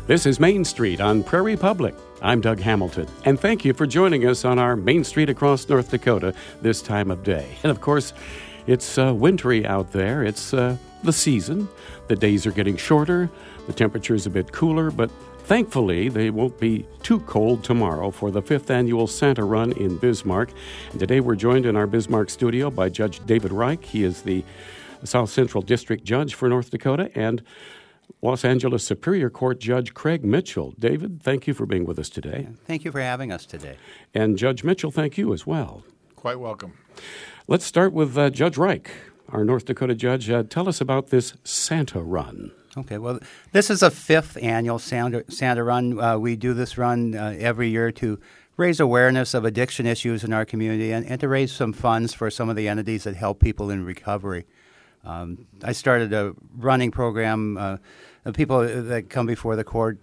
This is Main Street on Prairie Public. I'm Doug Hamilton, and thank you for joining us on our Main Street across North Dakota this time of day. And of course, it's wintry out there. It's the season. The days are getting shorter. The temperature's a bit cooler, but thankfully, they won't be too cold tomorrow for the 5th annual Santa Run in Bismarck. And today we're joined in our Bismarck studio by Judge David Reich. He is the South Central District Judge for North Dakota, and Los Angeles Superior Court Judge Craig Mitchell. David, thank you for being with us today. Thank you for having us today. And Judge Mitchell, thank you as well. Quite welcome. Let's start with Judge Reich, our North Dakota judge. Tell us about this Santa Run. Okay, well, this is a 5th annual Santa Run. We do this run every year to raise awareness of addiction issues in our community and to raise some funds for some of the entities that help people in recovery. I started a running program. The people that come before the court,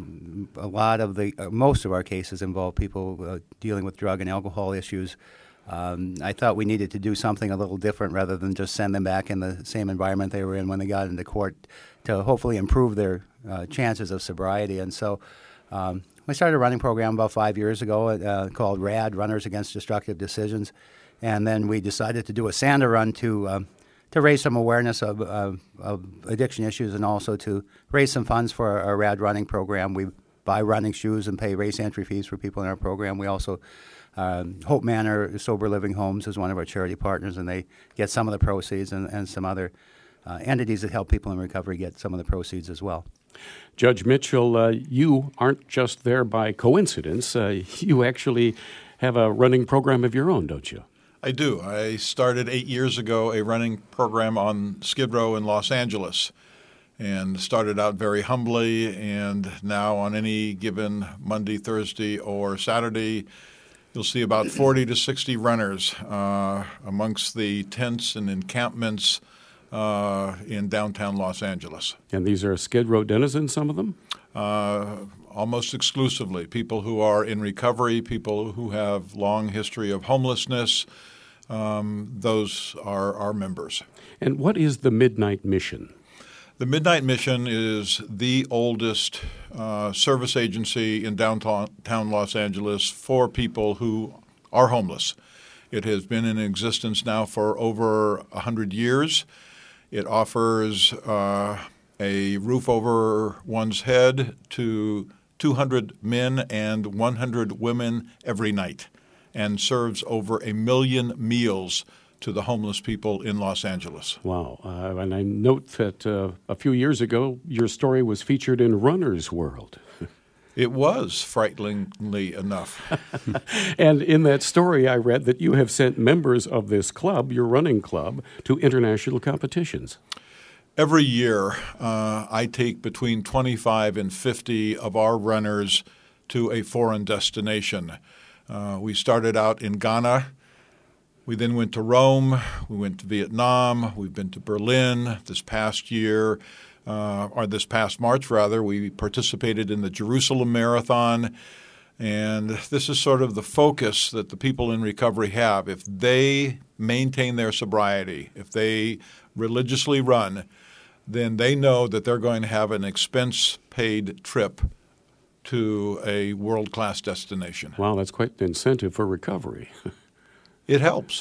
most of our cases involve people dealing with drug and alcohol issues. I thought we needed to do something a little different rather than just send them back in the same environment they were in when they got into court to hopefully improve their chances of sobriety. And so we started a running program about 5 years ago called RAD, Runners Against Destructive Decisions. And then we decided to do a Santa Run to raise some awareness of addiction issues and also to raise some funds for our RAD running program. We buy running shoes and pay race entry fees for people in our program. We also, Hope Manor Sober Living Homes is one of our charity partners, and they get some of the proceeds, and some other entities that help people in recovery get some of the proceeds as well. Judge Mitchell, you aren't just there by coincidence. You actually have a running program of your own, don't you? I do. I started 8 years ago a running program on Skid Row in Los Angeles and started out very humbly, and now on any given Monday, Thursday, or Saturday, you'll see about 40 to 60 runners amongst the tents and encampments in downtown Los Angeles. And these are Skid Row denizens, some of them? Almost exclusively. People who are in recovery, people who have long history of homelessness, those are our members. And what is the Midnight Mission? The Midnight Mission is the oldest service agency in downtown Los Angeles for people who are homeless. It has been in existence now for over 100 years. It offers a roof over one's head to 200 men and 100 women every night, and serves over 1 million meals to the homeless people in Los Angeles. Wow. And I note that a few years ago, your story was featured in Runner's World. It was, frighteningly enough. And in that story, I read that you have sent members of this club, your running club, to international competitions. Every year, I take between 25 and 50 of our runners to a foreign destination. We started out in Ghana. We then went to Rome. We went to Vietnam. We've been to Berlin this past year. This past March, we participated in the Jerusalem Marathon. And this is sort of the focus that the people in recovery have. If they maintain their sobriety, if they religiously run, then they know that they're going to have an expense-paid trip to a world-class destination. Wow, that's quite an incentive for recovery. It helps.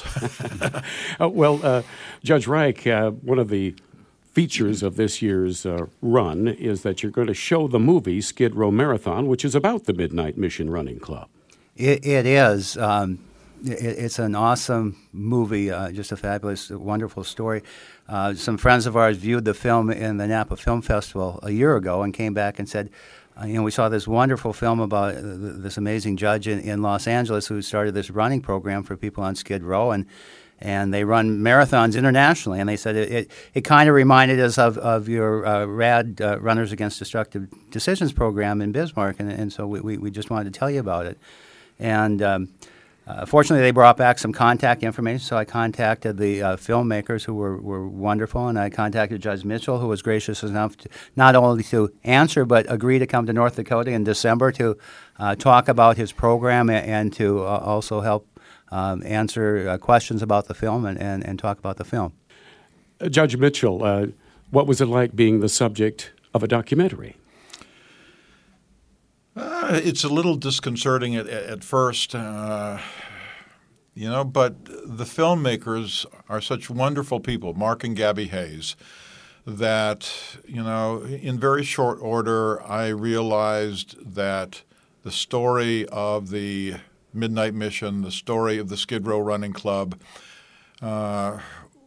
Judge Reich, one of the features of this year's run is that you're going to show the movie Skid Row Marathon, which is about the Midnight Mission Running Club. It is. It's an awesome movie, just a fabulous, wonderful story. Some friends of ours viewed the film in the Napa Film Festival a year ago and came back and said, we saw this wonderful film about this amazing judge in Los Angeles who started this running program for people on Skid Row, and they run marathons internationally. And they said it kind of reminded us of your RAD, Runners Against Destructive Decisions program in Bismarck, and so we just wanted to tell you about it. And fortunately, they brought back some contact information, so I contacted the filmmakers who were wonderful, and I contacted Judge Mitchell, who was gracious enough to not only to answer but agree to come to North Dakota in December to talk about his program and to also help answer questions about the film and talk about the film. Judge Mitchell, what was it like being the subject of a documentary? It's a little disconcerting at first, but the filmmakers are such wonderful people, Mark and Gabby Hayes, that, in very short order, I realized that the story of the Midnight Mission, the story of the Skid Row Running Club, were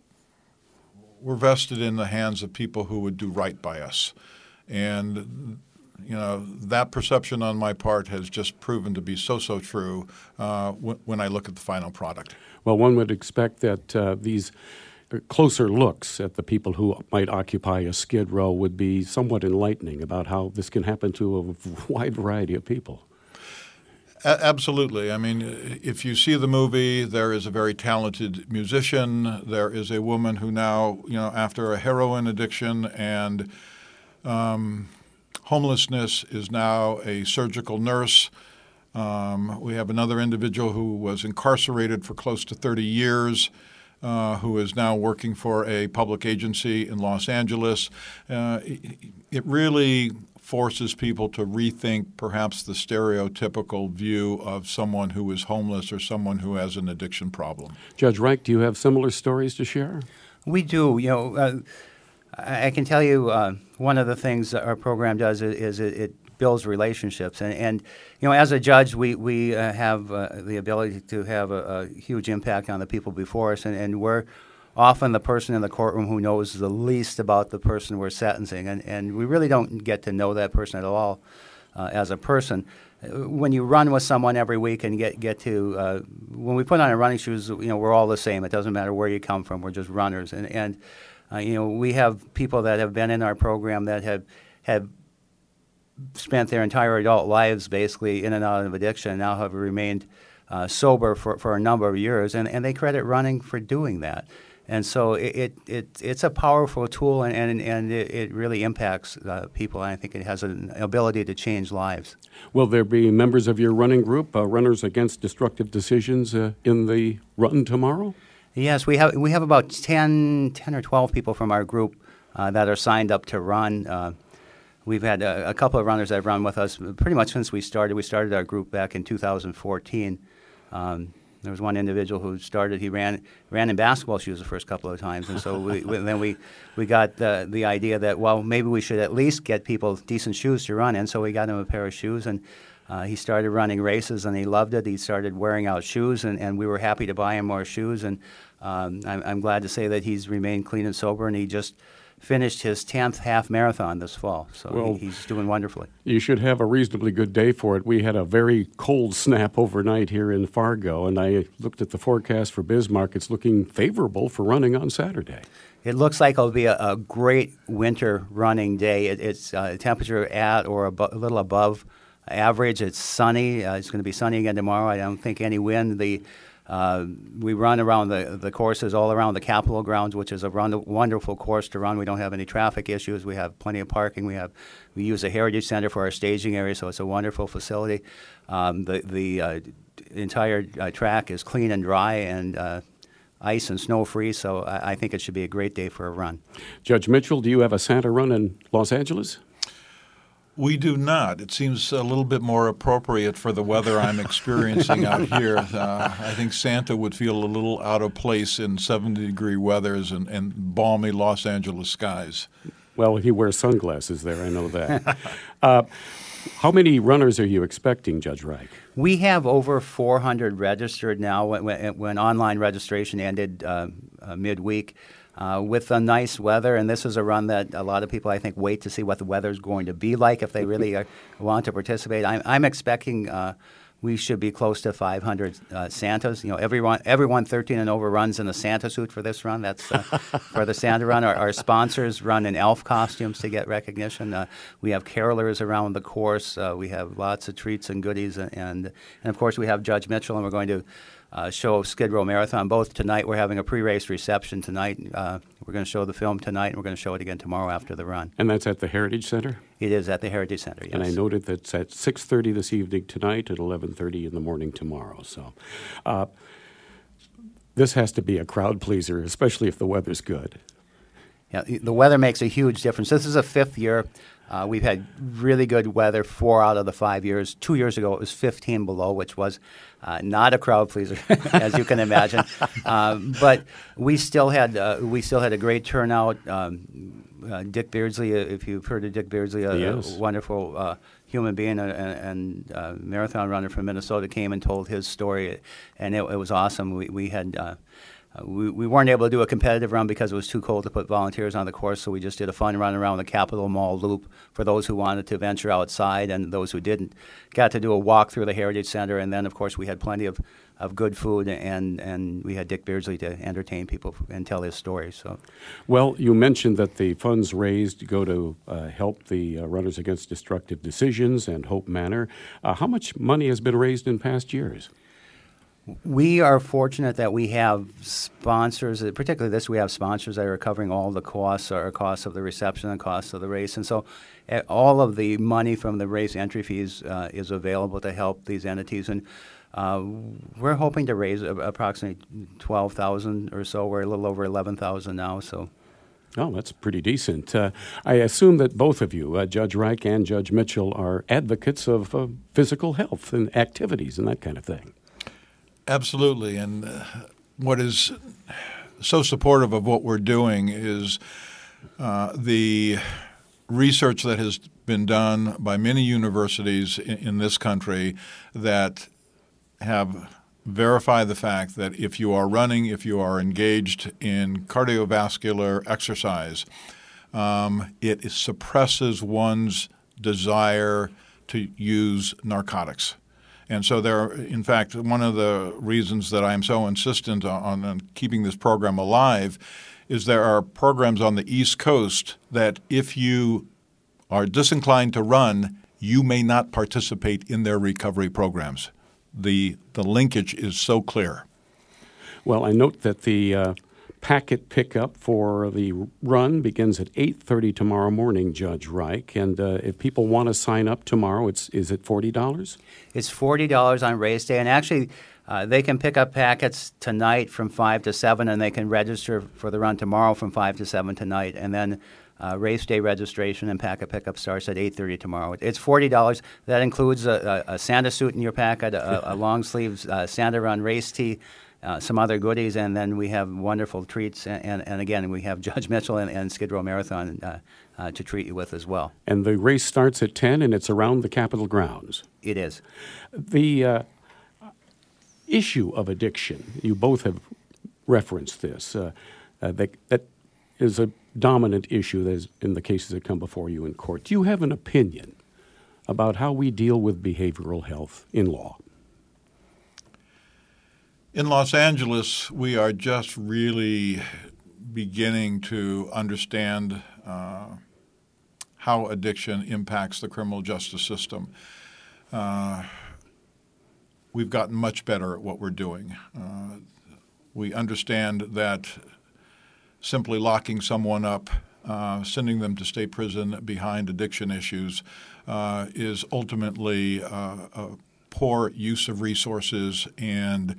vested in the hands of people who would do right by us. And that perception on my part has just proven to be so true when I look at the final product. Well, one would expect that these closer looks at the people who might occupy a Skid Row would be somewhat enlightening about how this can happen to a wide variety of people. Absolutely. I mean, if you see the movie, there is a very talented musician. There is a woman who now, after a heroin addiction and homelessness, is now a surgical nurse. We have another individual who was incarcerated for close to 30 years, who is now working for a public agency in Los Angeles. It really forces people to rethink perhaps the stereotypical view of someone who is homeless or someone who has an addiction problem. Judge Reich, do you have similar stories to share? We do. I can tell you one of the things that our program does is it builds relationships. And as a judge, we have the ability to have a huge impact on the people before us, and we're often the person in the courtroom who knows the least about the person we're sentencing, and we really don't get to know that person at all as a person. When you run with someone every week and get to when we put on our running shoes, we're all the same. It doesn't matter where you come from. We're just runners, and we have people that have been in our program that have spent their entire adult lives basically in and out of addiction and now have remained sober for a number of years, and they credit running for doing that. And so it's a powerful tool, and it really impacts people, and I think it has an ability to change lives. Will there be members of your running group, Runners Against Destructive Decisions, in the run tomorrow? Yes, we have about 10 or 12 people from our group that are signed up to run. We've had a couple of runners that have run with us pretty much since we started. We started our group back in 2014. There was one individual who started. He ran in basketball shoes the first couple of times, and so then we got the idea that, well, maybe we should at least get people decent shoes to run in. So we got him a pair of shoes, and he started running races, and he loved it. He started wearing out shoes, and we were happy to buy him more shoes. And I'm glad to say that he's remained clean and sober, and he just finished his 10th half marathon this fall, so he's doing wonderfully. You should have a reasonably good day for it. We had a very cold snap overnight here in Fargo, and I looked at the forecast for Bismarck. It's looking favorable for running on Saturday. It looks like it'll be a great winter running day. It's temperature at or a little above average. It's sunny. It's going to be sunny again tomorrow. I don't think any wind. We run around the courses all around the Capitol grounds, which is a wonderful course to run. We don't have any traffic issues. We have plenty of parking. We use a Heritage Center for our staging area, so it's a wonderful facility. The entire track is clean and dry and ice and snow free, so I think it should be a great day for a run. Judge Mitchell, do you have a Santa run in Los Angeles? We do not. It seems a little bit more appropriate for the weather I'm experiencing out here. I think Santa would feel a little out of place in 70-degree weathers and balmy Los Angeles skies. Well, he wears sunglasses there, I know that. How many runners are you expecting, Judge Reich? We have over 400 registered now. When online registration ended midweek, with the nice weather, and this is a run that a lot of people, I think, wait to see what the weather's going to be like if they really want to participate. I'm expecting we should be close to 500 Santas. Everyone 13 and over runs in a Santa suit for this run. That's for the Santa run. Our sponsors run in elf costumes to get recognition. We have carolers around the course. We have lots of treats and goodies, and of course we have Judge Mitchell, and we're going to show Skid Row Marathon both tonight. We're having a pre-race reception tonight. We're going to show the film tonight, and we're going to show it again tomorrow after the run. And that's at the Heritage Center? It is at the Heritage Center, yes. And I noted that's at 6:30 this evening tonight and 11:30 in the morning tomorrow. So this has to be a crowd pleaser, especially if the weather's good. Yeah, the weather makes a huge difference. This is a fifth year. We've had really good weather 4 out of the 5 years. 2 years ago, it was 15 below, which was not a crowd pleaser, as you can imagine. But we still had a great turnout. Dick Beardsley, if you've heard of Dick Beardsley, yes. a wonderful human being and marathon runner from Minnesota, came and told his story, and it was awesome. We weren't able to do a competitive run because it was too cold to put volunteers on the course, so we just did a fun run around the Capitol Mall loop for those who wanted to venture outside, and those who didn't got to do a walk through the Heritage Center. And then, of course, we had plenty of good food, and we had Dick Beardsley to entertain people and tell his story. So, well, you mentioned that the funds raised go to help the Runners Against Destructive Decisions and Hope Manor. How much money has been raised in past years? We are fortunate that we have sponsors, particularly this, we have sponsors that are covering all the costs, or costs of the reception and costs of the race. And so all of the money from the race entry fees is available to help these entities. And we're hoping to raise approximately $12,000 or so. We're a little over $11,000 now. So. Oh, that's pretty decent. I assume that both of you, Judge Reich and Judge Mitchell, are advocates of physical health and activities and that kind of thing. Absolutely. And what is so supportive of what we're doing is the research that has been done by many universities in this country that have verified the fact that if you are running, if you are engaged in cardiovascular exercise, it suppresses one's desire to use narcotics. And so in fact, one of the reasons that I am so insistent on keeping this program alive is there are programs on the East Coast that if you are disinclined to run, you may not participate in their recovery programs. The linkage is so clear. Well, I note that the packet pickup for the run begins at 8:30 tomorrow morning, Judge Reich. And if people want to sign up tomorrow, is it $40? It's $40 on race day. And actually, they can pick up packets tonight from 5 to 7, and they can register for the run tomorrow from 5 to 7 tonight. And then race day registration and packet pickup starts at 8:30 tomorrow. It's $40. That includes a Santa suit in your packet, a long sleeves Santa Run race tee, some other goodies, and then we have wonderful treats. And again, we have Judge Mitchell and Skid Row Marathon to treat you with as well. And the race starts at 10, and it's around the Capitol grounds. It is. The issue of addiction, you both have referenced this, that is a dominant issue that is in the cases that come before you in court. Do you have an opinion about how we deal with behavioral health in law? In Los Angeles, we are just really beginning to understand how addiction impacts the criminal justice system. We've gotten much better at what we're doing. We understand that simply locking someone up, sending them to state prison behind addiction issues is ultimately a poor use of resources, and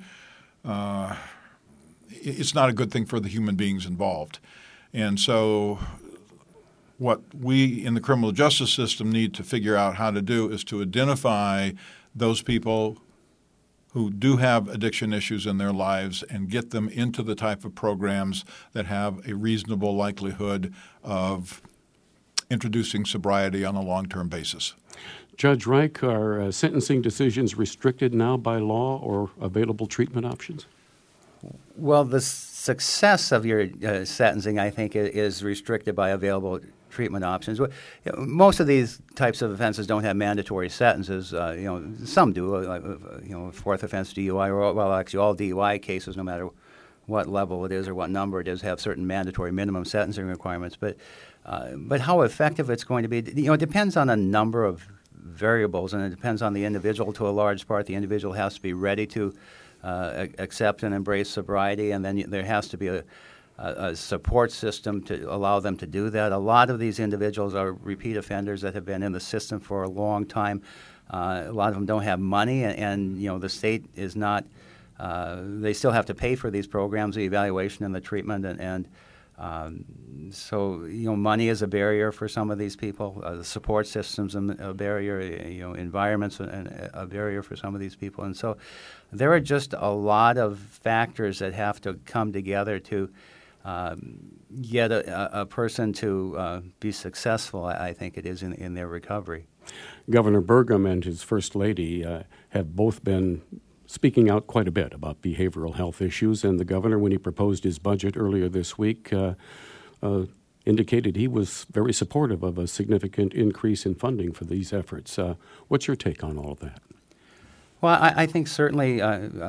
it's not a good thing for the human beings involved. And so what we in the criminal justice system need to figure out how to do is to identify those people who do have addiction issues in their lives and get them into the type of programs that have a reasonable likelihood of introducing sobriety on a long-term basis. Judge Reich, are sentencing decisions restricted now by law or available treatment options? Well, the success of your sentencing, I think, is restricted by available treatment options. Most of these types of offenses don't have mandatory sentences. Some do. Fourth offense DUI, or well, actually, all DUI cases, no matter what level it is or what number it is, have certain mandatory minimum sentencing requirements. But how effective it's going to be, it depends on a number of variables, and it depends on the individual to a large part. The individual has to be ready to accept and embrace sobriety, and then there has to be a support system to allow them to do that. A lot of these individuals are repeat offenders that have been in the system for a long time. A lot of them don't have money, and the state is not. They still have to pay for these programs, the evaluation and the treatment, and So, money is a barrier for some of these people. The support system's a barrier. Environment's a barrier for some of these people. And so there are just a lot of factors that have to come together to get a person to be successful, I think it is, in their recovery. Governor Burgum and his First Lady have both been speaking out quite a bit about behavioral health issues, and the governor, when he proposed his budget earlier this week, indicated he was very supportive of a significant increase in funding for these efforts. What's your take on all of that? Well, I think certainly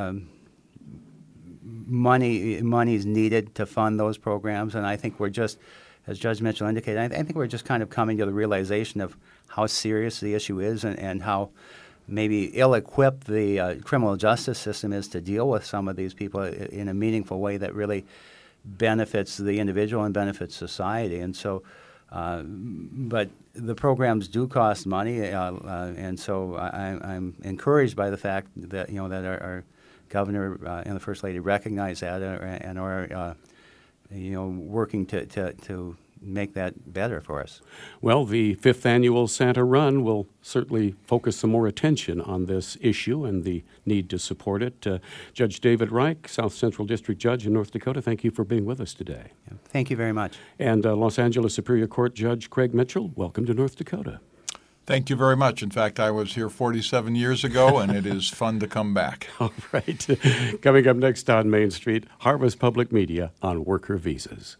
money is needed to fund those programs, and I think we're just, as Judge Mitchell indicated, I think we're just kind of coming to the realization of how serious the issue is and how maybe ill-equipped the criminal justice system is to deal with some of these people in a meaningful way that really benefits the individual and benefits society. And so, but the programs do cost money, and so I'm encouraged by the fact that that our governor and the First Lady recognize that and are working to make that better for us. Well, the 5th annual Santa Run will certainly focus some more attention on this issue and the need to support it. Judge David Reich, South Central District Judge in North Dakota, thank you for being with us today. Thank you very much. And Los Angeles Superior Court Judge Craig Mitchell, welcome to North Dakota. Thank you very much. In fact, I was here 47 years ago, and it is fun to come back. All right. Coming up next on Main Street, Harvest Public Media on worker visas.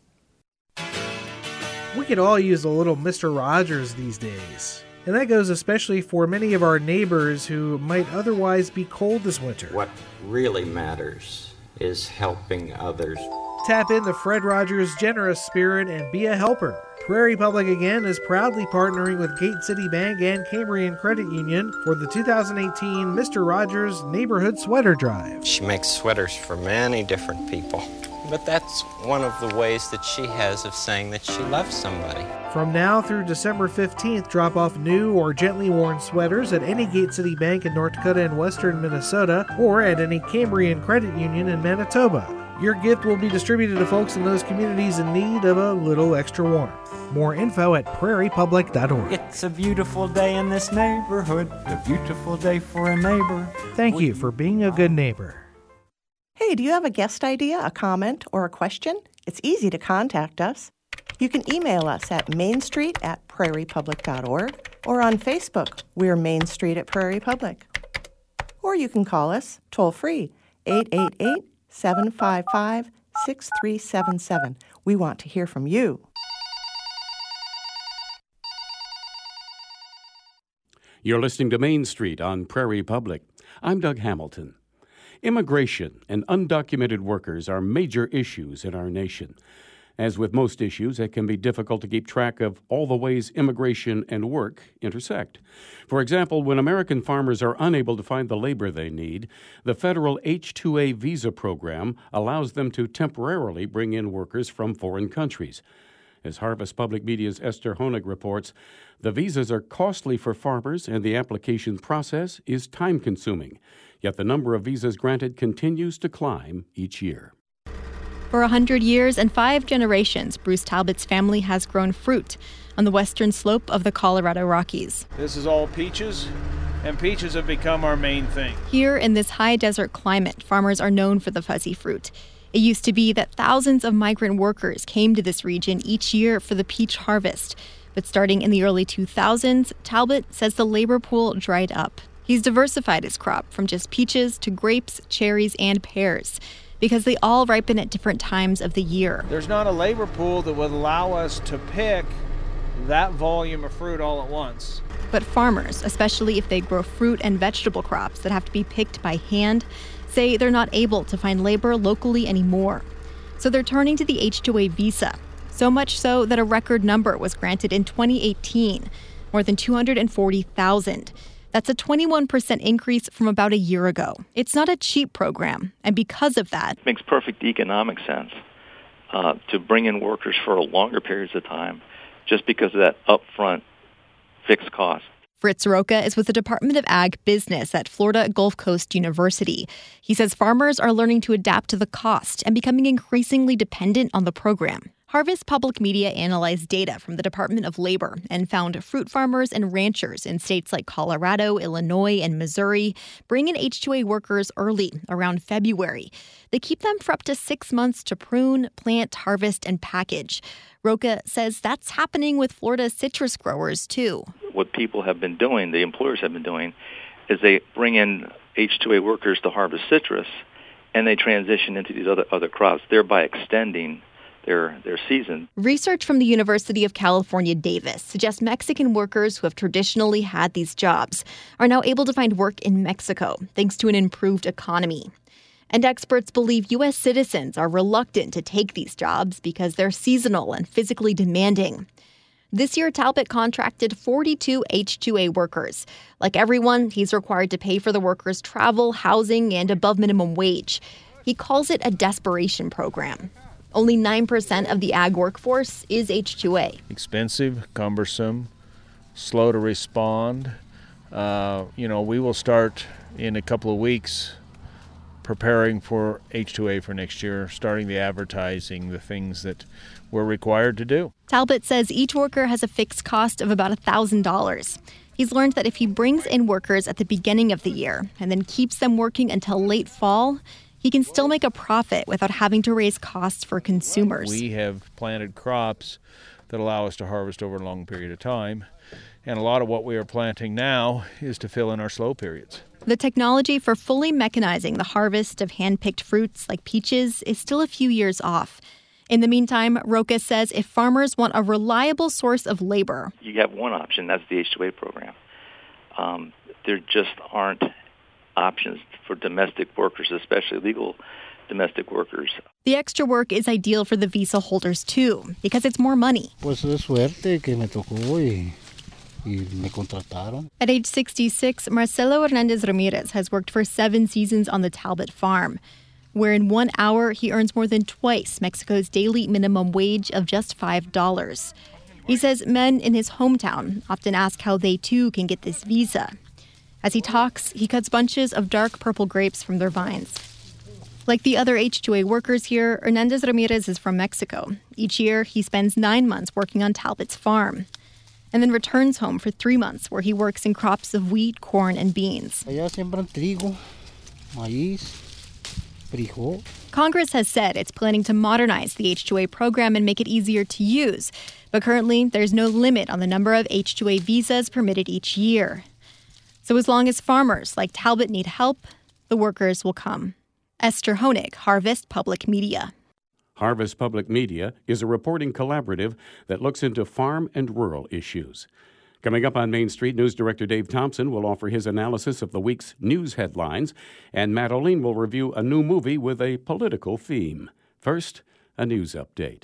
We could all use a little Mr. Rogers these days. And that goes especially for many of our neighbors who might otherwise be cold this winter. What really matters is helping others. Tap into Fred Rogers' generous spirit and be a helper. Prairie Public again is proudly partnering with Gate City Bank and Cambrian Credit Union for the 2018 Mr. Rogers Neighborhood Sweater Drive. She makes sweaters for many different people. But that's one of the ways that she has of saying that she loves somebody. From now through December 15th, drop off new or gently worn sweaters at any Gate City Bank in North Dakota and western Minnesota, or at any Cambrian Credit Union in Manitoba. Your gift will be distributed to folks in those communities in need of a little extra warmth. More info at prairiepublic.org. It's a beautiful day in this neighborhood, a beautiful day for a neighbor. Thank you for being a good neighbor. Hey, do you have a guest idea, a comment, or a question? It's easy to contact us. You can email us at mainstreet@prairiepublic.org or on Facebook, we're Main Street at Prairie Public. Or you can call us toll-free, 888-755-6377. We want to hear from you. You're listening to Main Street on Prairie Public. I'm Doug Hamilton. Immigration and undocumented workers are major issues in our nation. As with most issues, it can be difficult to keep track of all the ways immigration and work intersect. For example, when American farmers are unable to find the labor they need, the federal H-2A visa program allows them to temporarily bring in workers from foreign countries. As Harvest Public Media's Esther Honig reports, the visas are costly for farmers and the application process is time-consuming. Yet the number of visas granted continues to climb each year. For 100 years and 5 generations, Bruce Talbot's family has grown fruit on the western slope of the Colorado Rockies. This is all peaches, and peaches have become our main thing. Here in this high desert climate, farmers are known for the fuzzy fruit. It used to be that thousands of migrant workers came to this region each year for the peach harvest. But starting in the early 2000s, Talbot says the labor pool dried up. He's diversified his crop from just peaches to grapes, cherries, and pears, because they all ripen at different times of the year. There's not a labor pool that would allow us to pick that volume of fruit all at once. But farmers, especially if they grow fruit and vegetable crops that have to be picked by hand, say they're not able to find labor locally anymore. So they're turning to the H-2A visa, so much so that a record number was granted in 2018, more than 240,000. That's a 21% increase from about a year ago. It's not a cheap program, and because of that, it makes perfect economic sense to bring in workers for longer periods of time just because of that upfront fixed cost. Fritz Roca is with the Department of Ag Business at Florida Gulf Coast University. He says farmers are learning to adapt to the cost and becoming increasingly dependent on the program. Harvest Public Media analyzed data from the Department of Labor and found fruit farmers and ranchers in states like Colorado, Illinois, and Missouri bring in H-2A workers early, around February. They keep them for up to 6 months to prune, plant, harvest, and package. Roca says that's happening with Florida's citrus growers, too. What people have been doing, the employers have been doing, is they bring in H-2A workers to harvest citrus, and they transition into these other crops, thereby extending their season. Research from the University of California, Davis suggests Mexican workers who have traditionally had these jobs are now able to find work in Mexico thanks to an improved economy. And experts believe U.S. citizens are reluctant to take these jobs because they're seasonal and physically demanding. This year, Talbot contracted 42 H-2A workers. Like everyone, he's required to pay for the workers' travel, housing, and above minimum wage. He calls it a desperation program. Only 9% of the ag workforce is H-2A. Expensive, cumbersome, slow to respond. We will start in a couple of weeks preparing for H-2A for next year, starting the advertising, the things that we're required to do. Talbot says each worker has a fixed cost of about $1,000. He's learned that if he brings in workers at the beginning of the year and then keeps them working until late fall, he can still make a profit without having to raise costs for consumers. We have planted crops that allow us to harvest over a long period of time, and a lot of what we are planting now is to fill in our slow periods. The technology for fully mechanizing the harvest of hand-picked fruits like peaches is still a few years off. In the meantime, Roca says if farmers want a reliable source of labor, you have one option, that's the H-2A program. There just aren't options for domestic workers, especially legal domestic workers. The extra work is ideal for the visa holders, too, because it's more money. At age 66, Marcelo Hernandez Ramirez has worked for 7 seasons on the Talbot farm, where in 1 hour he earns more than twice Mexico's daily minimum wage of just $5. He says men in his hometown often ask how they, too, can get this visa. As he talks, he cuts bunches of dark purple grapes from their vines. Like the other H-2A workers here, Hernandez Ramirez is from Mexico. Each year, he spends 9 months working on Talbot's farm, and then returns home for 3 months where he works in crops of wheat, corn, and beans. Congress has said it's planning to modernize the H-2A program and make it easier to use, but currently there's no limit on the number of H-2A visas permitted each year. So as long as farmers like Talbot need help, the workers will come. Esther Honig, Harvest Public Media. Harvest Public Media is a reporting collaborative that looks into farm and rural issues. Coming up on Main Street, News Director Dave Thompson will offer his analysis of the week's news headlines, and Matt Olien will review a new movie with a political theme. First, a news update.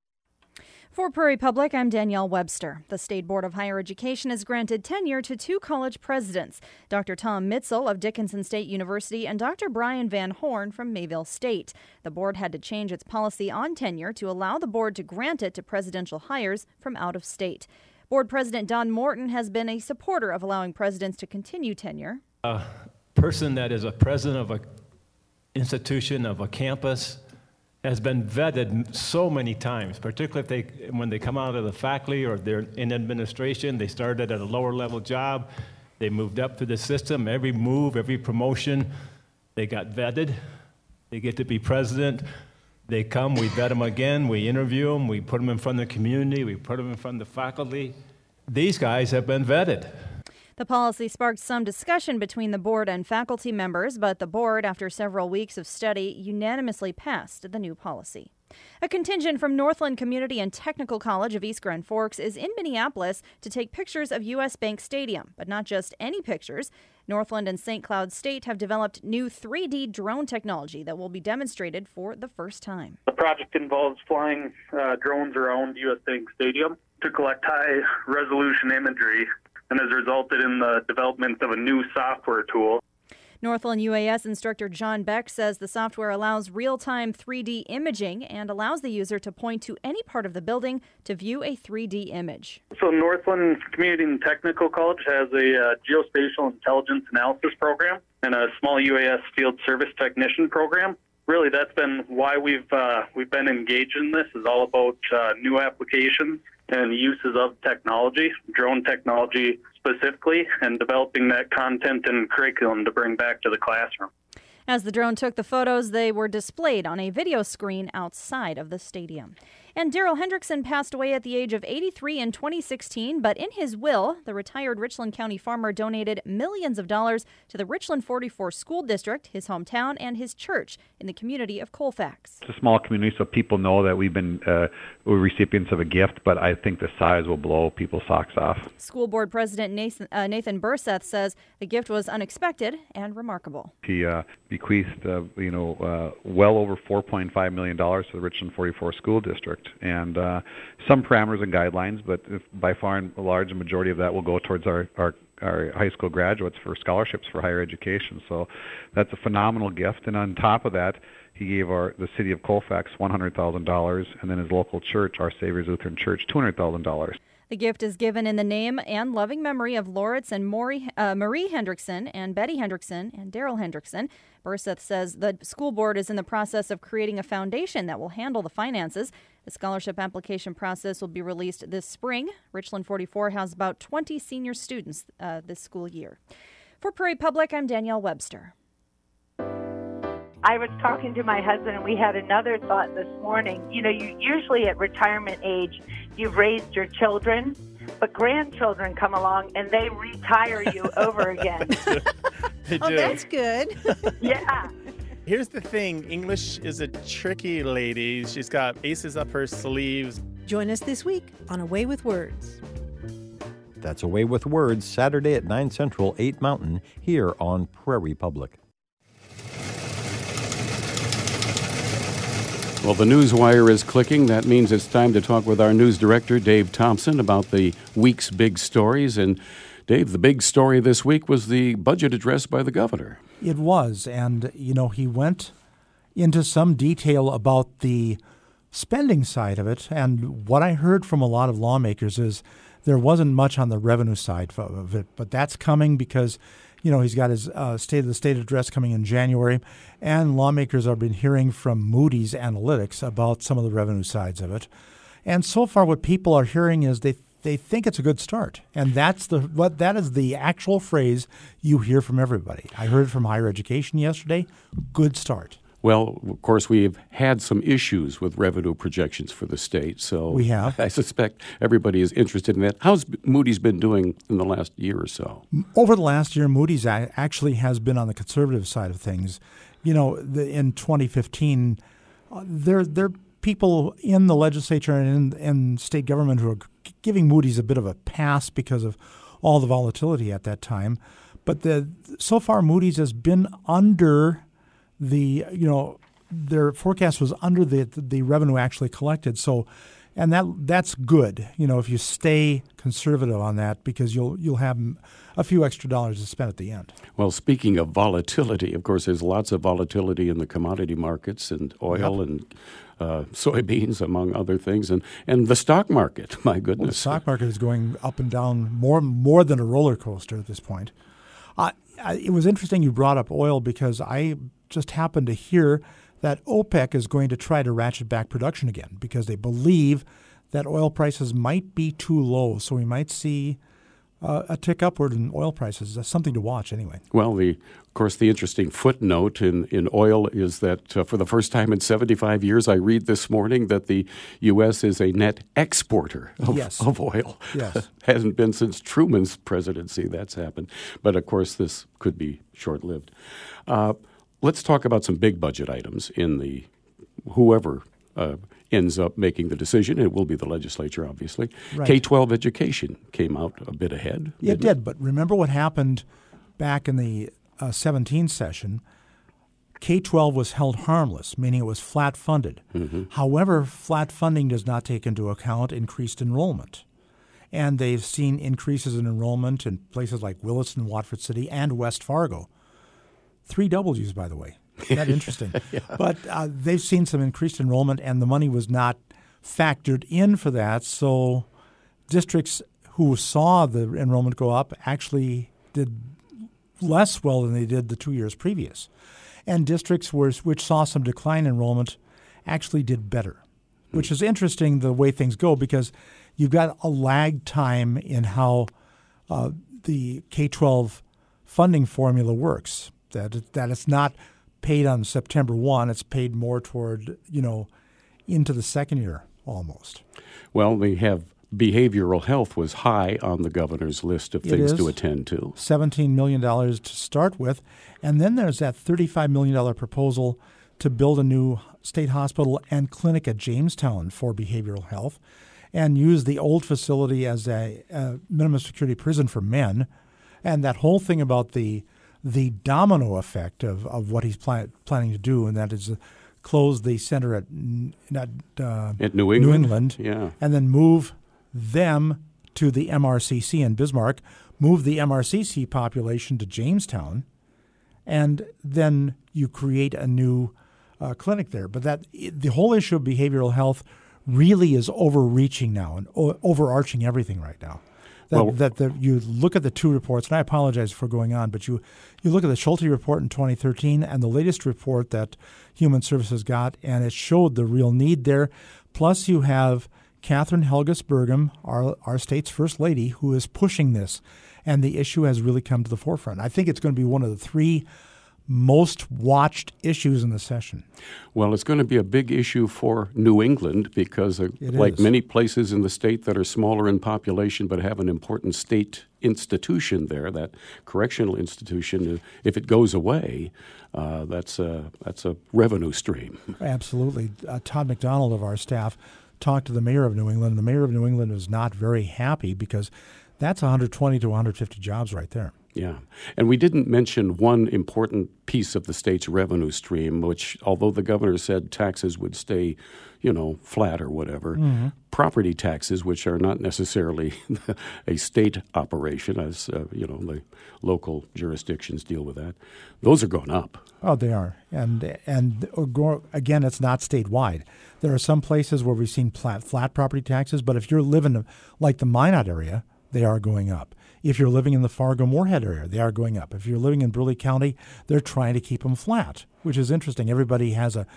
For Prairie Public, I'm Danielle Webster. The State Board of Higher Education has granted tenure to 2 college presidents, Dr. Tom Mitzel of Dickinson State University and Dr. Brian Van Horn from Mayville State. The board had to change its policy on tenure to allow the board to grant it to presidential hires from out of state. Board President Don Morton has been a supporter of allowing presidents to continue tenure. A person that is a president of an institution, of a campus, has been vetted so many times, particularly when they come out of the faculty or they're in administration. They started at a lower level job. They moved up through the system. Every move, every promotion, they got vetted. They get to be president. They come, we vet them again, we interview them, we put them in front of the community, we put them in front of the faculty. These guys have been vetted. The policy sparked some discussion between the board and faculty members, but the board, after several weeks of study, unanimously passed the new policy. A contingent from Northland Community and Technical College of East Grand Forks is in Minneapolis to take pictures of U.S. Bank Stadium, but not just any pictures. Northland and St. Cloud State have developed new 3D drone technology that will be demonstrated for the first time. The project involves flying drones around U.S. Bank Stadium to collect high-resolution imagery and has resulted in the development of a new software tool. Northland UAS instructor John Beck says the software allows real-time 3D imaging and allows the user to point to any part of the building to view a 3D image. So Northland Community and Technical College has a geospatial intelligence analysis program and a small UAS field service technician program. really that's been why we've been engaged in this. Is all about new applications and uses of technology, drone technology specifically, and developing that content and curriculum to bring back to the classroom. As the drone took the photos, they were displayed on a video screen outside of the stadium. And Daryl Hendrickson passed away at the age of 83 in 2016, but in his will, the retired Richland County farmer donated millions of dollars to the Richland 44 School District, his hometown, and his church in the community of Colfax. It's a small community, so people know that we're recipients of a gift, but I think the size will blow people's socks off. School Board President Nathan Burseth says the gift was unexpected and remarkable. He bequeathed, well over $4.5 million to the Richland 44 School District. And some parameters and guidelines, but by far and large, the majority of that will go towards our high school graduates for scholarships for higher education. So that's a phenomenal gift. And on top of that, he gave the city of Colfax $100,000, and then his local church, Our Savior's Lutheran Church, $200,000. The gift is given in the name and loving memory of Loritz and Marie Hendrickson and Betty Hendrickson and Daryl Hendrickson. Burseth says the school board is in the process of creating a foundation that will handle the finances. The scholarship application process will be released this spring. Richland 44 has about 20 senior students this school year. For Prairie Public, I'm Danielle Webster. I was talking to my husband, and we had another thought this morning. You usually at retirement age, you've raised your children, but grandchildren come along and they retire you over again. They do. Oh, that's good. Yeah. Here's the thing. English is a tricky lady. She's got aces up her sleeves. Join us this week on Away with Words. That's Away with Words, Saturday at 9 Central, 8 Mountain, here on Prairie Public. Well, the news wire is clicking. That means it's time to talk with our news director, Dave Thompson, about the week's big stories. And Dave, the big story this week was the budget address by the governor. It was, and, he went into some detail about the spending side of it. And what I heard from a lot of lawmakers is there wasn't much on the revenue side of it, but that's coming because he's got his State of the State address coming in January, and lawmakers have been hearing from Moody's Analytics about some of the revenue sides of it. And so far what people are hearing is they think it's a good start. And that is the actual phrase you hear from everybody. I heard it from higher education yesterday, good start. Well, of course, we've had some issues with revenue projections for the state, so we have. I suspect everybody is interested in that. How's Moody's been doing in the last year or so? Over the last year, Moody's actually has been on the conservative side of things. In 2015, there are people in the legislature and in state government who are giving Moody's a bit of a pass because of all the volatility at that time. But so far, Moody's has been under their forecast was under the revenue actually collected. So, and that's good. If you stay conservative on that, because you'll have a few extra dollars to spend at the end. Well, speaking of volatility, of course, there's lots of volatility in the commodity markets and oil and soybeans, among other things, and the stock market. My goodness, the stock market is going up and down more than a roller coaster at this point. It was interesting you brought up oil, because I just happened to hear that OPEC is going to try to ratchet back production again because they believe that oil prices might be too low. So we might see a tick upward in oil prices. That's something to watch anyway. Well, of course, the interesting footnote in oil is that for the first time in 75 years, I read this morning that the U.S. is a net exporter of oil. Yes. Hasn't been since Truman's presidency that's happened. But, of course, this could be short-lived. Let's talk about some big budget items in whoever ends up making the decision. It will be the legislature, obviously. Right. K-12 education came out a bit ahead. It did, but remember what happened back in the 17 session. K-12 was held harmless, meaning it was flat funded. Mm-hmm. However, flat funding does not take into account increased enrollment. And they've seen increases in enrollment in places like Williston, Watford City, and West Fargo. 3 W's, by the way. Isn't that interesting? Yeah. But they've seen some increased enrollment, and the money was not factored in for that. So districts who saw the enrollment go up actually did less well than they did the 2 years previous. and districts which saw some decline in enrollment actually did better, which is interesting the way things go because you've got a lag time in how the K-12 funding formula works, that it's not paid on September 1, it's paid more toward, into the second year almost. Well, we have behavioral health was high on the governor's list of things to attend to. $17 million to start with. And then there's that $35 million proposal to build a new state hospital and clinic at Jamestown for behavioral health and use the old facility as a minimum security prison for men. And that whole thing about the domino effect of what he's planning to do, and that is close the center at New England, yeah, and then move them to the MRCC in Bismarck, move the MRCC population to Jamestown, and then you create a new clinic there. But the whole issue of behavioral health really is overreaching now and overarching everything right now. You look at the two reports, and I apologize for going on, but you look at the Schulte report in 2013 and the latest report that Human Services got, and it showed the real need there. Plus you have Catherine Helgas Burgum, our state's first lady, who is pushing this, and the issue has really come to the forefront. I think it's going to be one of the three most watched issues in the session. Well, it's going to be a big issue for New England because many places in the state that are smaller in population but have an important state institution there, that correctional institution, if it goes away, that's a revenue stream. Absolutely. Todd McDonald of our staff talked to the mayor of New England. The mayor of New England is not very happy because that's 120 to 150 jobs right there. Yeah. And we didn't mention one important piece of the state's revenue stream, which, although the governor said taxes would stay, flat or whatever, property taxes, which are not necessarily a state operation, as, the local jurisdictions deal with that, those are going up. Oh, they are. And again, it's not statewide. There are some places where we've seen flat property taxes, but if you're living like the Minot area, they are going up. If you're living in the Fargo-Moorhead area, they are going up. If you're living in Burleigh County, they're trying to keep them flat, which is interesting. Everybody has a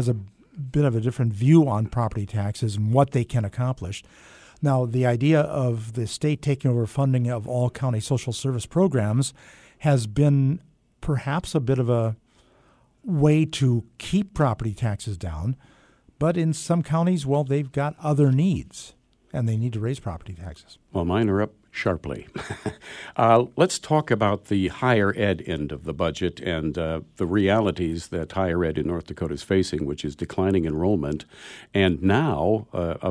bit of a different view on property taxes and what they can accomplish. Now, the idea of the state taking over funding of all county social service programs has been perhaps a bit of a way to keep property taxes down, but in some counties, they've got other needs, and they need to raise property taxes. Well, mine are up sharply. Let's talk about the higher ed end of the budget and the realities that higher ed in North Dakota is facing, which is declining enrollment, and now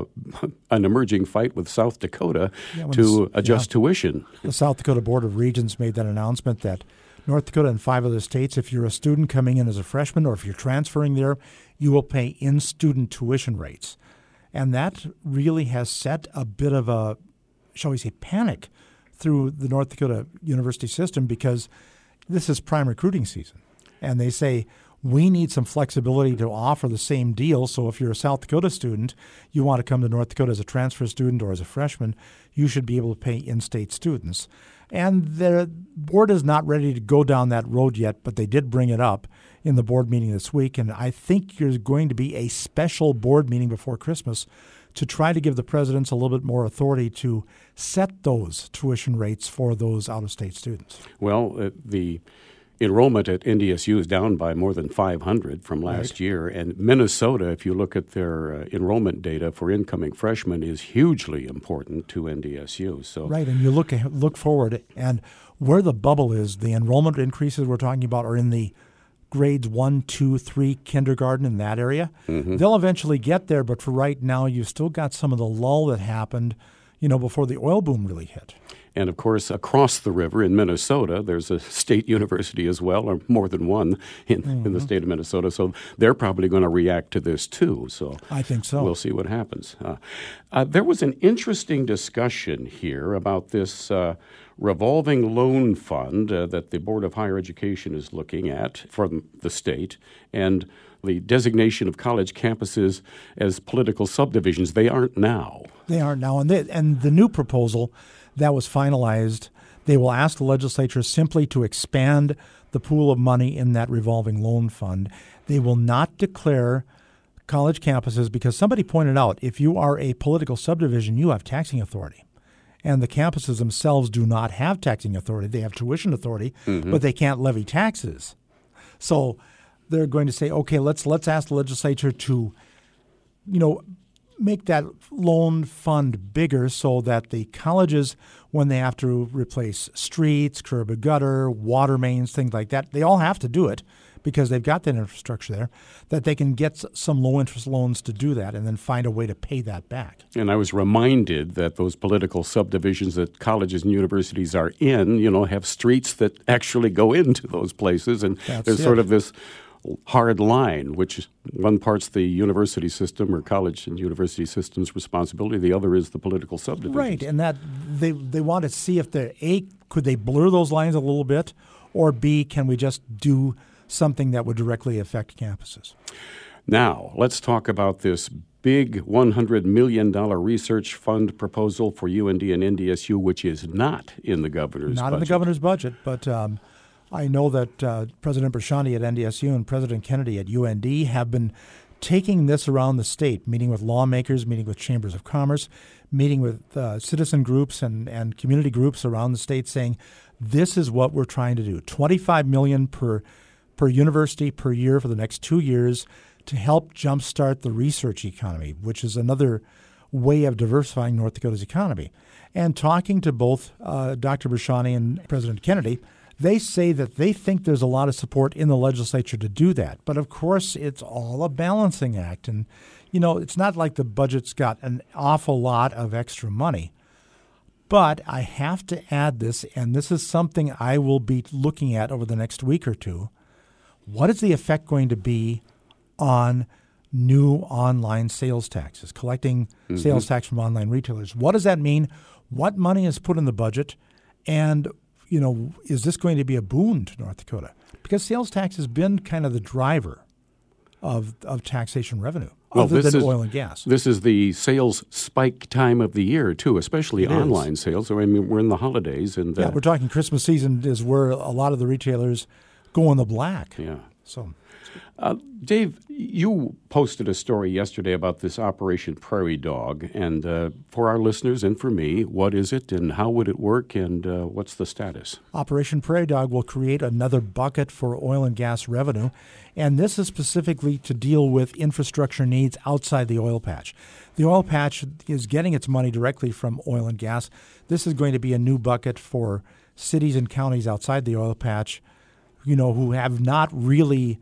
an emerging fight with South Dakota to adjust tuition. The South Dakota Board of Regents made that announcement that North Dakota and 5 other states, if you're a student coming in as a freshman or if you're transferring there, you will pay in-student tuition rates. And that really has set a bit of a, shall we say, panic through the North Dakota university system because this is prime recruiting season. And they say, we need some flexibility to offer the same deal. So if you're a South Dakota student, you want to come to North Dakota as a transfer student or as a freshman, you should be able to pay in-state students. And the board is not ready to go down that road yet, but they did bring it up in the board meeting this week. And I think there's going to be a special board meeting before Christmas to try to give the presidents a little bit more authority to set those tuition rates for those out-of-state students. Well, the enrollment at NDSU is down by more than 500 from last year. And Minnesota, if you look at their enrollment data for incoming freshmen, is hugely important to NDSU. So right, and you look forward, and where the bubble is, the enrollment increases we're talking about are in the grades 1, 2, 3, kindergarten, in that area. Mm-hmm. They'll eventually get there, but for right now, you've still got some of the lull that happened, before the oil boom really hit. And, of course, across the river in Minnesota, there's a state university as well, or more than one in the state of Minnesota. So they're probably going to react to this, too. So I think so. We'll see what happens. There was an interesting discussion here about this revolving loan fund that the Board of Higher Education is looking at from the state, and the designation of college campuses as political subdivisions. They aren't now. They aren't now. And the new proposal that was finalized, they will ask the legislature simply to expand the the pool of money in that revolving loan fund. They will not declare college campuses because somebody pointed out if you are a political subdivision, you have taxing authority. And the campuses themselves do not have taxing authority. They have tuition authority, but they can't levy taxes. So they're going to say, okay, let's ask the legislature to, make that loan fund bigger so that the colleges, when they have to replace streets, curb and gutter, water mains, things like that, they all have to do it because they've got that infrastructure there, that they can get some low-interest loans to do that and then find a way to pay that back. And I was reminded that those political subdivisions that colleges and universities are in, have streets that actually go into those places. And there's sort of this hard line, which one part's the university system or college and university system's responsibility. The other is the political subdivision. Right, and that they want to see if could they blur those lines a little bit, or B, can we just do something that would directly affect campuses? Now, let's talk about this big $100 million research fund proposal for UND and NDSU, which is not in the governor's budget. Not in the governor's budget, but I know that President Bershani at NDSU and President Kennedy at UND have been taking this around the state, meeting with lawmakers, meeting with chambers of commerce, meeting with citizen groups and community groups around the state saying, this is what we're trying to do. $25 million per university per year for the next 2 years to help jumpstart the research economy, which is another way of diversifying North Dakota's economy. And talking to both Dr. Bershani and President Kennedy, they say that they think there's a lot of support in the legislature to do that. But, of course, it's all a balancing act. And, it's not like the budget's got an awful lot of extra money. But I have to add this, and this is something I will be looking at over the next week or two. What is the effect going to be on new online sales taxes, collecting sales tax from online retailers? What does that mean? What money is put in the budget? And is this going to be a boon to North Dakota? Because sales tax has been kind of the driver of taxation revenue, other than oil and gas. This is the sales spike time of the year, too, especially online sales. So, we're in the holidays. And we're talking Christmas season is where a lot of the retailers go in the black. Yeah. So, Dave, you posted a story yesterday about this Operation Prairie Dog, and for our listeners and for me, what is it and how would it work and what's the status? Operation Prairie Dog will create another bucket for oil and gas revenue, and this is specifically to deal with infrastructure needs outside the oil patch. The oil patch is getting its money directly from oil and gas. This is going to be a new bucket for cities and counties outside the oil patch, who have not really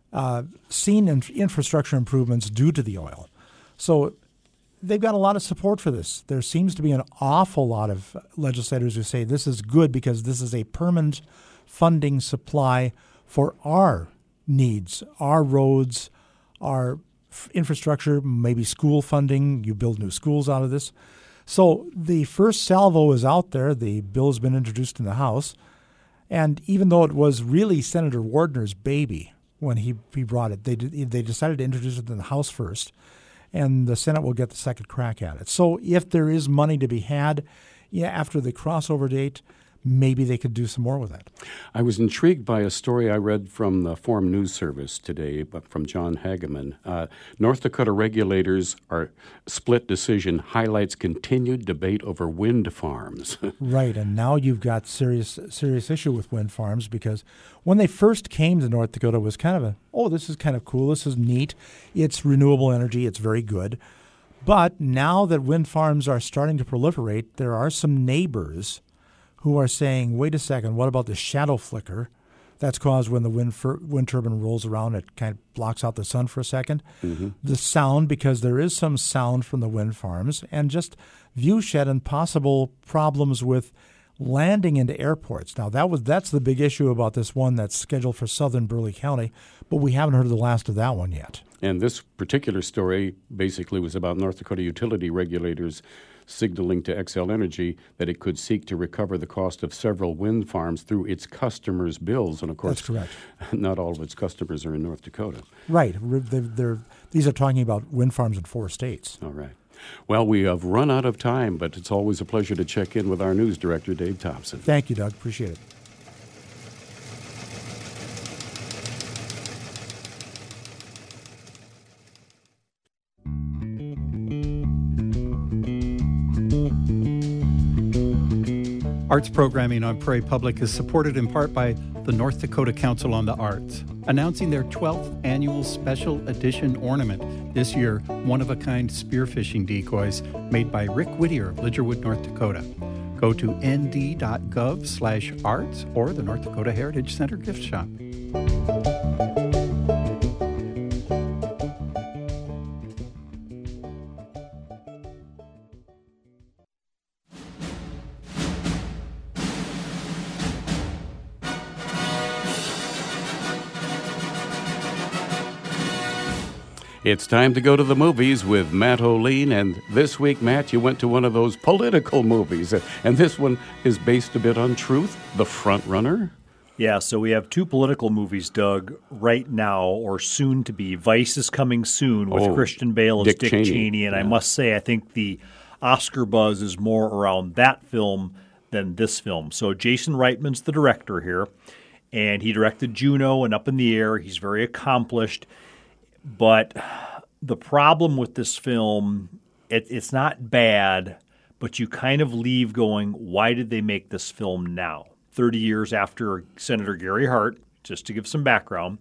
seen infrastructure improvements due to the oil. So they've got a lot of support for this. There seems to be an awful lot of legislators who say this is good because this is a permanent funding supply for our needs, our roads, our infrastructure, maybe school funding. You build new schools out of this. So the first salvo is out there. The bill has been introduced in the House. And even though it was really Senator Wardner's baby when he brought it, they decided to introduce it in the House first, and the Senate will get the second crack at it. So if there is money to be had after the crossover date, maybe they could do some more with that. I was intrigued by a story I read from the Forum News Service today, but from John Hageman. North Dakota regulators are split decision highlights continued debate over wind farms. Right, and now you've got serious issue with wind farms because when they first came to North Dakota, it was kind of this is kind of cool, this is neat, it's renewable energy, it's very good. But now that wind farms are starting to proliferate, there are some neighbors who are saying, wait a second, what about the shadow flicker that's caused when the wind turbine rolls around? It kind of blocks out the sun for a second. Mm-hmm. The sound, because there is some sound from the wind farms, and just view shed and possible problems with landing into airports. Now, that's the big issue about this one that's scheduled for southern Burleigh County, but we haven't heard the last of that one yet. And this particular story basically was about North Dakota utility regulators signaling to Xcel Energy that it could seek to recover the cost of several wind farms through its customers' bills. And, of course, that's correct. Not all of its customers are in North Dakota. Right. These are talking about wind farms in 4 states. All right. Well, we have run out of time, but it's always a pleasure to check in with our news director, Dave Thompson. Thank you, Doug. Appreciate it. Arts programming on Prairie Public is supported in part by the North Dakota Council on the Arts, announcing their 12th annual special edition ornament. This year, one-of-a-kind spearfishing decoys made by Rick Whittier of Lidgerwood, North Dakota. Go to nd.gov/arts or the North Dakota Heritage Center gift shop. It's time to go to the movies with Matt O'Lean, and this week, Matt, you went to one of those political movies, and this one is based a bit on truth, The Front Runner. Yeah, so we have two political movies, Doug, right now, or soon to be. Vice is coming soon with Christian Bale as Dick Cheney, and I must say, I think the Oscar buzz is more around that film than this film. So Jason Reitman's the director here, and he directed Juno and Up in the Air. He's very accomplished. But the problem with this film, it's not bad, but you kind of leave going, why did they make this film now? 30 years after Senator Gary Hart, just to give some background,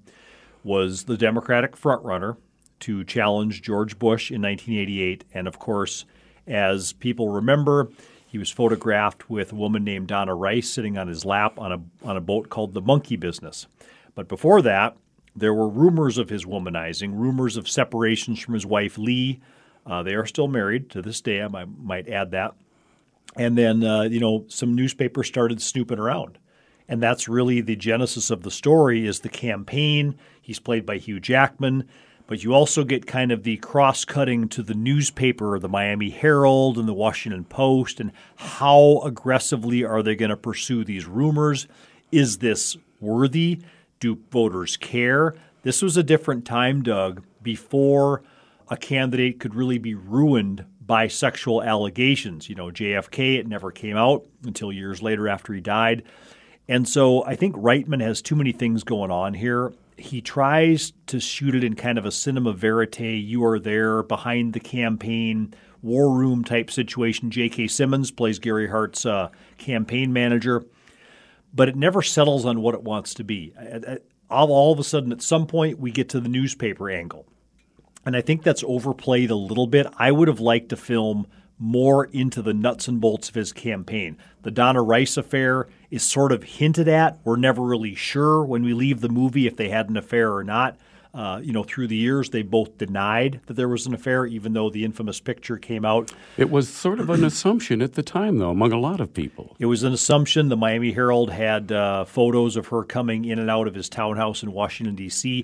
was the Democratic frontrunner to challenge George Bush in 1988. And, of course, as people remember, he was photographed with a woman named Donna Rice sitting on his lap on a boat called the Monkey Business. But before that, there were rumors of his womanizing, rumors of separations from his wife, Lee. They are still married to this day, I might add that. And then, some newspapers started snooping around. And that's really the genesis of the story is the campaign. He's played by Hugh Jackman. But you also get kind of the cross-cutting to the newspaper, the Miami Herald and the Washington Post, and how aggressively are they going to pursue these rumors? Is this worthy? Do voters care? This was a different time, Doug, before a candidate could really be ruined by sexual allegations. JFK, it never came out until years later after he died. And so I think Reitman has too many things going on here. He tries to shoot it in kind of a cinema verite, you are there, behind the campaign, war room type situation. J.K. Simmons plays Gary Hart's campaign manager. But it never settles on what it wants to be. All of a sudden, at some point, we get to the newspaper angle. And I think that's overplayed a little bit. I would have liked to film more into the nuts and bolts of his campaign. The Donna Rice affair is sort of hinted at. We're never really sure when we leave the movie if they had an affair or not. Through the years, they both denied that there was an affair, even though the infamous picture came out. It was sort of an assumption at the time, though, among a lot of people. It was an assumption. The Miami Herald had photos of her coming in and out of his townhouse in Washington, D.C.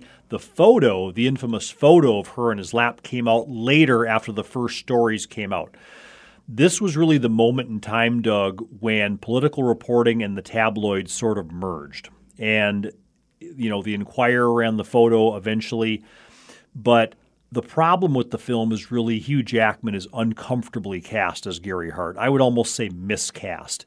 The infamous photo of her in his lap, came out later after the first stories came out. This was really the moment in time, Doug, when political reporting and the tabloids sort of merged. And the Enquirer ran the photo eventually. But the problem with the film is really Hugh Jackman is uncomfortably cast as Gary Hart. I would almost say miscast.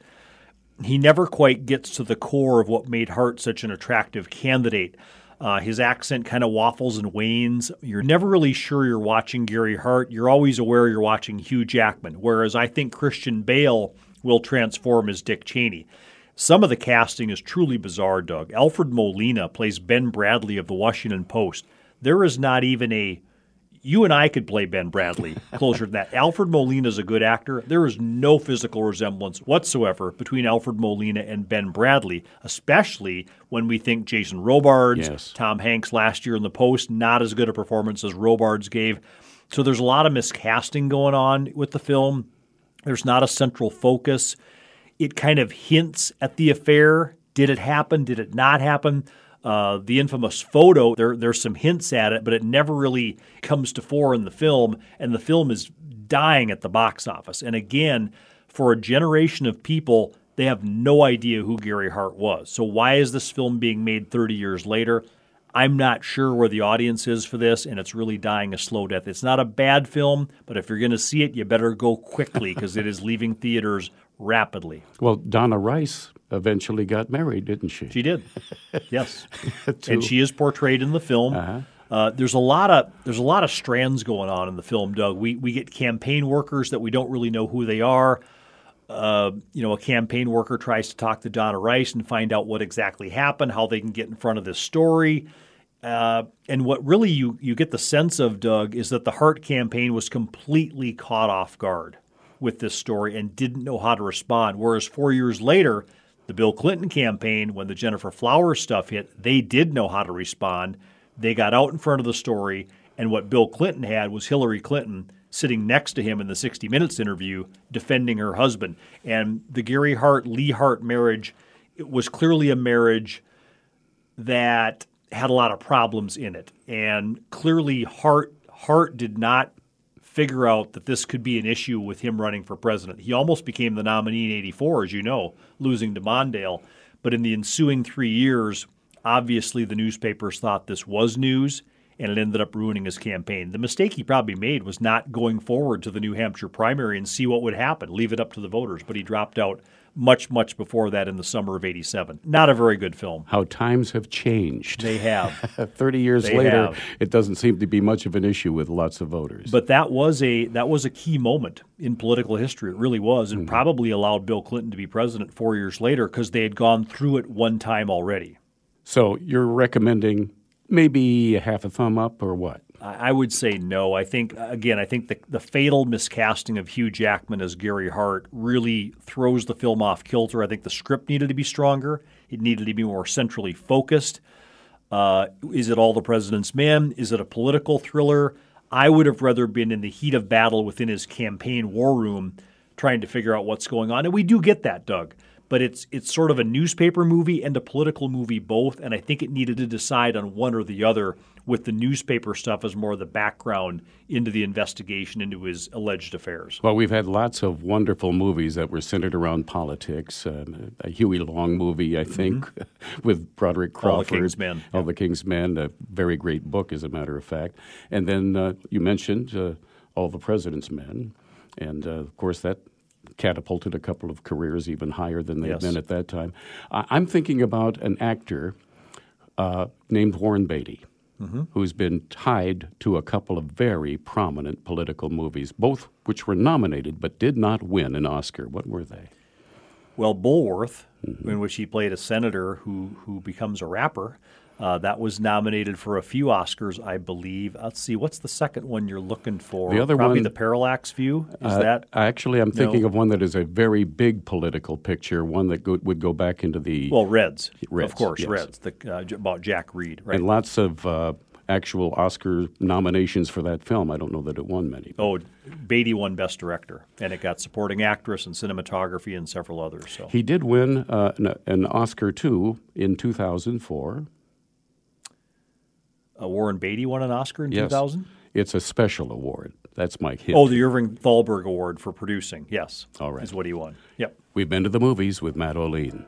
He never quite gets to the core of what made Hart such an attractive candidate. His accent kind of waffles and wanes. You're never really sure you're watching Gary Hart. You're always aware you're watching Hugh Jackman, whereas I think Christian Bale will transform as Dick Cheney. Some of the casting is truly bizarre, Doug. Alfred Molina plays Ben Bradley of the Washington Post. There is not even you and I could play Ben Bradley closer to that. Alfred Molina is a good actor. There is no physical resemblance whatsoever between Alfred Molina and Ben Bradley, especially when we think Jason Robards, Tom Hanks last year in The Post, not as good a performance as Robards gave. So there's a lot of miscasting going on with the film. There's not a central focus. It kind of hints at the affair. Did it happen? Did it not happen? The infamous photo, there's some hints at it, but it never really comes to fore in the film, and the film is dying at the box office. And again, for a generation of people, they have no idea who Gary Hart was. So why is this film being made 30 years later? I'm not sure where the audience is for this, and it's really dying a slow death. It's not a bad film, but if you're going to see it, you better go quickly because it is leaving theaters rapidly. Well, Donna Rice eventually got married, didn't she? She did. Yes. And she is portrayed in the film. There's a lot of strands going on in the film, Doug. We get campaign workers that we don't really know who they are. a campaign worker tries to talk to Donna Rice and find out what exactly happened, how they can get in front of this story. And what really you get the sense of, Doug, is that the Hart campaign was completely caught off guard with this story and didn't know how to respond. Whereas 4 years later, the Bill Clinton campaign, when the Gennifer Flowers stuff hit, they did know how to respond. They got out in front of the story, and what Bill Clinton had was Hillary Clinton sitting next to him in the 60 Minutes interview defending her husband. And the Gary Hart-Lee Hart marriage, it was clearly a marriage that had a lot of problems in it. And clearly Hart did not figure out that this could be an issue with him running for president. He almost became the nominee in 84, as you know, losing to Mondale. But in the ensuing 3 years, obviously the newspapers thought this was news, and it ended up ruining his campaign. The mistake he probably made was not going forward to the New Hampshire primary and see what would happen, leave it up to the voters. But he dropped out much, much before that in the summer of 87. Not a very good film. How times have changed. They have. 30 years later, it doesn't seem to be much of an issue with lots of voters. But that was a key moment in political history. It really was, and probably allowed Bill Clinton to be president 4 years later because they had gone through it one time already. So you're recommending maybe a half a thumb up or what? I would say no. I think the fatal miscasting of Hugh Jackman as Gary Hart really throws the film off kilter. I think the script needed to be stronger. It needed to be more centrally focused. Is it All the President's Men? Is it a political thriller? I would have rather been in the heat of battle within his campaign war room trying to figure out what's going on. And we do get that, Doug. But it's sort of a newspaper movie and a political movie both, and I think it needed to decide on one or the other, with the newspaper stuff as more of the background into the investigation into his alleged affairs. Well, we've had lots of wonderful movies that were centered around politics. A Huey Long movie, I think, with Broderick Crawford. All the King's Men. All the King's Men, a very great book, as a matter of fact. And then you mentioned All the President's Men, and of course that catapulted a couple of careers even higher than they've been at that time. I'm thinking about an actor named Warren Beatty, who's been tied to a couple of very prominent political movies, both which were nominated but did not win an Oscar. What were they? Well, Bulworth, in which he played a senator who becomes a rapper, that was nominated for a few Oscars, I believe. Let's see, what's the second one you're looking for? The other Probably one, The Parallax View? Is that? Actually, I'm thinking of one that is a very big political picture, one that would go back into the... Well, Reds. Reds, of course, yes. Reds, about Jack Reed, right? And lots of actual Oscar nominations for that film. I don't know that it won many. Oh, Beatty won Best Director, and it got Supporting Actress and Cinematography and several others. So he did win an Oscar, too, in 2004. Warren Beatty won an Oscar in 2000? It's a special award. That's my hint. Oh, the Irving Thalberg Award for producing, yes. All right. Is what he won. Yep. We've been to the movies with Matt O'Lean.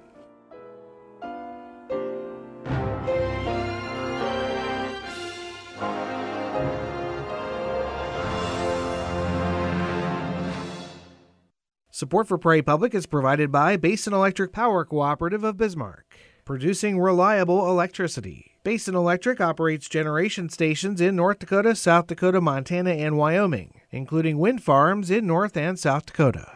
Support for Prairie Public is provided by Basin Electric Power Cooperative of Bismarck, producing reliable electricity. Basin Electric operates generation stations in North Dakota, South Dakota, Montana, and Wyoming, including wind farms in North and South Dakota.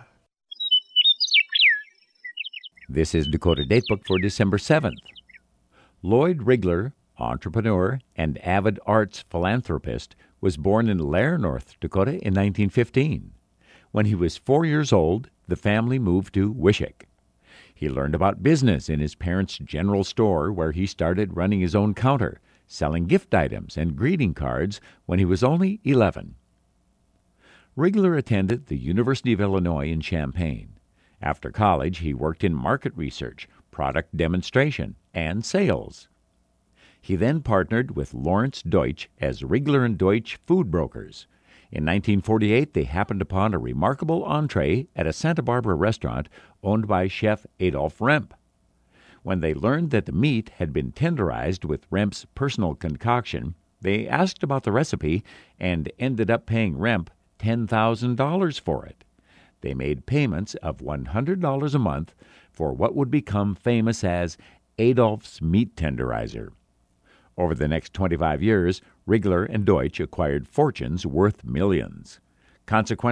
This is Dakota Datebook for December 7th. Lloyd Rigler, entrepreneur and avid arts philanthropist, was born in Lair, North Dakota in 1915. When he was 4 years old, the family moved to Wishick. He learned about business in his parents' general store, where he started running his own counter, selling gift items and greeting cards when he was only 11. Rigler attended the University of Illinois in Champaign. After college, he worked in market research, product demonstration, and sales. He then partnered with Lawrence Deutsch as Rigler & Deutsch Food Brokers. In 1948, they happened upon a remarkable entree at a Santa Barbara restaurant owned by chef Adolf Remp. When they learned that the meat had been tenderized with Remp's personal concoction, they asked about the recipe and ended up paying Remp $10,000 for it. They made payments of $100 a month for what would become famous as Adolf's Meat Tenderizer. Over the next 25 years, Rigler and Deutsch acquired fortunes worth millions. Consequently,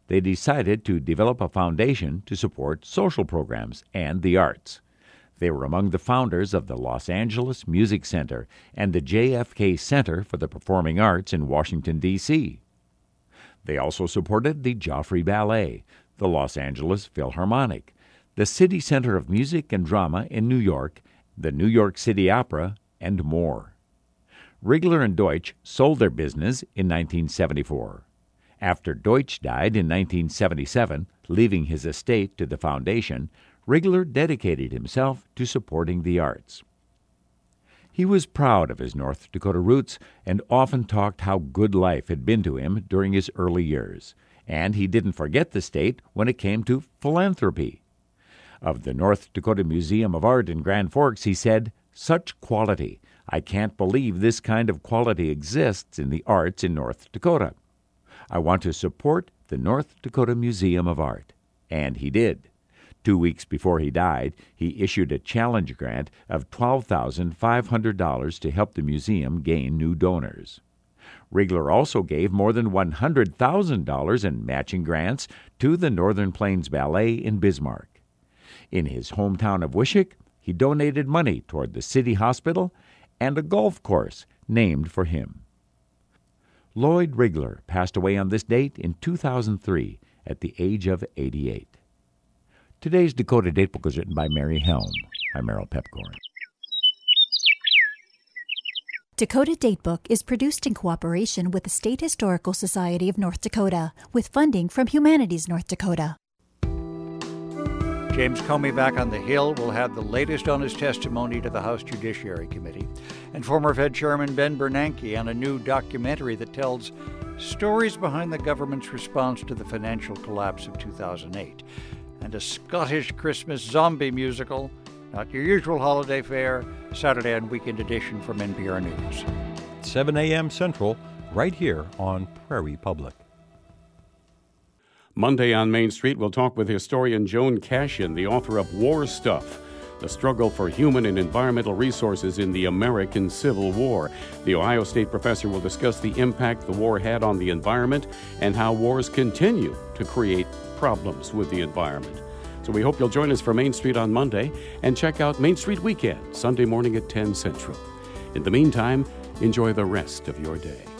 they decided to develop a foundation to support social programs and the arts. They were among the founders of the Los Angeles Music Center and the JFK Center for the Performing Arts in Washington, D.C. They also supported the Joffrey Ballet, the Los Angeles Philharmonic, the City Center of Music and Drama in New York, the New York City Opera, and more. Rigler and Deutsch sold their business in 1974. After Deutsch died in 1977, leaving his estate to the foundation, Rigler dedicated himself to supporting the arts. He was proud of his North Dakota roots and often talked how good life had been to him during his early years, and he didn't forget the state when it came to philanthropy. Of the North Dakota Museum of Art in Grand Forks, he said, "Such quality. I can't believe this kind of quality exists in the arts in North Dakota. I want to support the North Dakota Museum of Art." And he did. 2 weeks before he died, he issued a challenge grant of $12,500 to help the museum gain new donors. Rigler also gave more than $100,000 in matching grants to the Northern Plains Ballet in Bismarck. In his hometown of Wishick, he donated money toward the city hospital and a golf course named for him. Lloyd Rigler passed away on this date in 2003 at the age of 88. Today's Dakota Datebook was written by Mary Helm. I'm Merrill Pepcorn. Dakota Datebook is produced in cooperation with the State Historical Society of North Dakota, with funding from Humanities North Dakota. James Comey back on the Hill will have the latest on his testimony to the House Judiciary Committee. And former Fed Chairman Ben Bernanke on a new documentary that tells stories behind the government's response to the financial collapse of 2008. And a Scottish Christmas zombie musical, not your usual holiday fare, Saturday and weekend edition from NPR News. 7 a.m. Central, right here on Prairie Public. Monday on Main Street, we'll talk with historian Joan Cashin, the author of War Stuff, The Struggle for Human and Environmental Resources in the American Civil War. The Ohio State professor will discuss the impact the war had on the environment and how wars continue to create problems with the environment. So we hope you'll join us for Main Street on Monday and check out Main Street Weekend, Sunday morning at 10 Central. In the meantime, enjoy the rest of your day.